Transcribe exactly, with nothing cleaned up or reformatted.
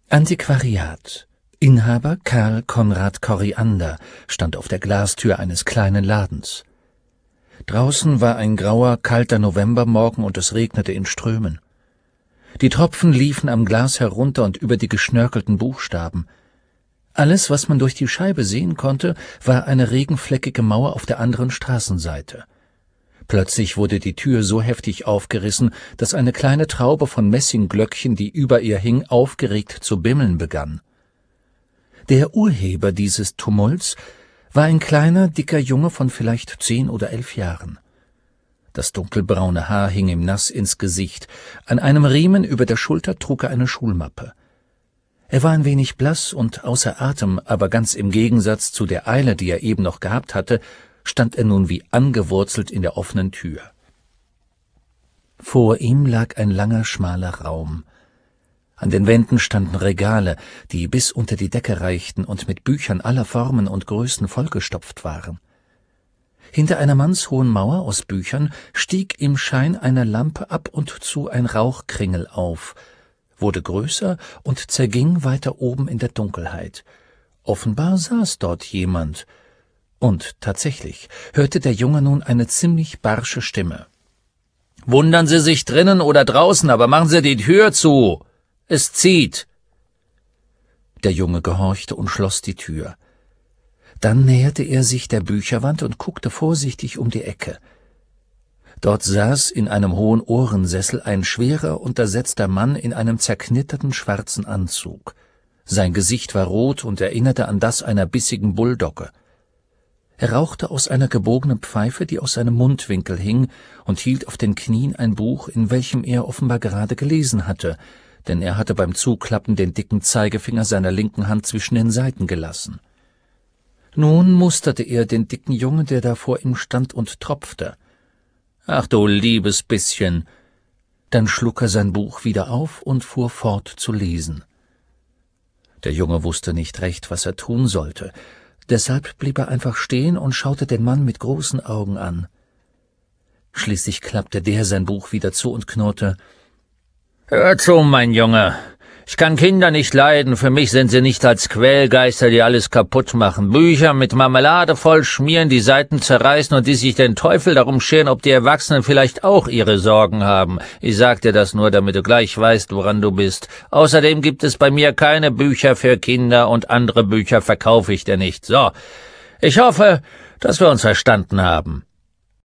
Antiquariat. Inhaber Karl Konrad Koriander stand auf der Glastür eines kleinen Ladens. Draußen war ein grauer, kalter Novembermorgen und es regnete in Strömen. Die Tropfen liefen am Glas herunter und über die geschnörkelten Buchstaben. Alles, was man durch die Scheibe sehen konnte, war eine regenfleckige Mauer auf der anderen Straßenseite. Plötzlich wurde die Tür so heftig aufgerissen, dass eine kleine Traube von Messingglöckchen, die über ihr hing, aufgeregt zu bimmeln begann. Der Urheber dieses Tumults war ein kleiner, dicker Junge von vielleicht zehn oder elf Jahren. Das dunkelbraune Haar hing ihm nass ins Gesicht, an einem Riemen über der Schulter trug er eine Schulmappe. Er war ein wenig blass und außer Atem, aber ganz im Gegensatz zu der Eile, die er eben noch gehabt hatte, stand er nun wie angewurzelt in der offenen Tür. Vor ihm lag ein langer, schmaler Raum. An den Wänden standen Regale, die bis unter die Decke reichten und mit Büchern aller Formen und Größen vollgestopft waren. Hinter einer mannshohen Mauer aus Büchern stieg im Schein einer Lampe ab und zu ein Rauchkringel auf, wurde größer und zerging weiter oben in der Dunkelheit. Offenbar saß dort jemand. Und tatsächlich hörte der Junge nun eine ziemlich barsche Stimme. »Wundern Sie sich drinnen oder draußen, aber machen Sie die Tür zu! Es zieht!« Der Junge gehorchte und schloss die Tür. Dann näherte er sich der Bücherwand und guckte vorsichtig um die Ecke. Dort saß in einem hohen Ohrensessel ein schwerer, untersetzter Mann in einem zerknitterten schwarzen Anzug. Sein Gesicht war rot und erinnerte an das einer bissigen Bulldogge. Er rauchte aus einer gebogenen Pfeife, die aus seinem Mundwinkel hing, und hielt auf den Knien ein Buch, in welchem er offenbar gerade gelesen hatte, denn er hatte beim Zuklappen den dicken Zeigefinger seiner linken Hand zwischen den Seiten gelassen. Nun musterte er den dicken Jungen, der da vor ihm stand und tropfte. »Ach du liebes Bisschen!« Dann schlug er sein Buch wieder auf und fuhr fort zu lesen. Der Junge wusste nicht recht, was er tun sollte. Deshalb blieb er einfach stehen und schaute den Mann mit großen Augen an. Schließlich klappte der sein Buch wieder zu und knurrte, »Hör zu, mein Junge, ich kann Kinder nicht leiden, für mich sind sie nicht als Quälgeister, die alles kaputt machen, Bücher mit Marmelade voll schmieren, die Seiten zerreißen und die sich den Teufel darum scheren, ob die Erwachsenen vielleicht auch ihre Sorgen haben. Ich sag dir das nur, damit du gleich weißt, woran du bist. Außerdem gibt es bei mir keine Bücher für Kinder und andere Bücher verkaufe ich dir nicht. So, ich hoffe, dass wir uns verstanden haben.«